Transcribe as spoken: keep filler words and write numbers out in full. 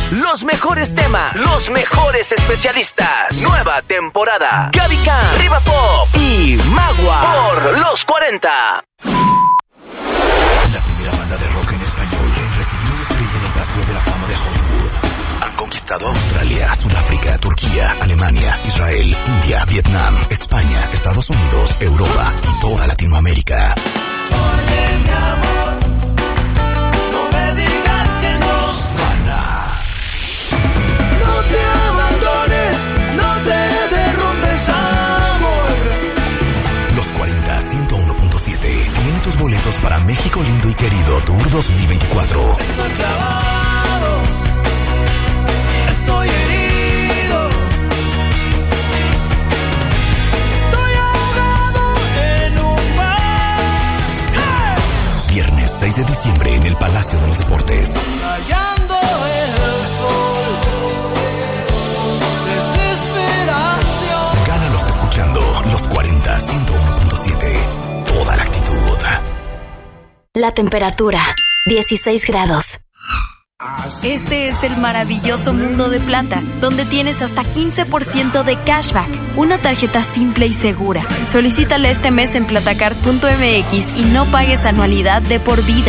Los mejores temas, los mejores especialistas. Nueva temporada. Gaby Khan, Riva Pop y Magua por los cuarenta. La primera banda de rock en español recibió una estrella en el Paseo de la Fama de Hollywood. Han conquistado Australia, Sudáfrica, Turquía, Alemania, Israel, India, Vietnam, España, Estados Unidos, Europa y toda Latinoamérica. Oye, mi amor, no me digas que no. Susana. No te abandones, no te derrumbes, amor. Los cuarenta, ciento uno punto siete tiene tus boletos para México Lindo y Querido Tour dos mil veinticuatro. Estoy clavado, estoy herido, estoy ahogado en un mar. ¡Hey! Viernes seis de diciembre en el Palacio de los Deportes. Rayando el sol, desesperación. Gánalos escuchando Los cuarenta, ciento uno punto siete. Toda la actitud. La temperatura, dieciséis grados. Este es el maravilloso mundo de Plata, donde tienes hasta quince por ciento de cashback. Una tarjeta simple y segura. Solicítala este mes en platacard punto m x y no pagues anualidad de por vida.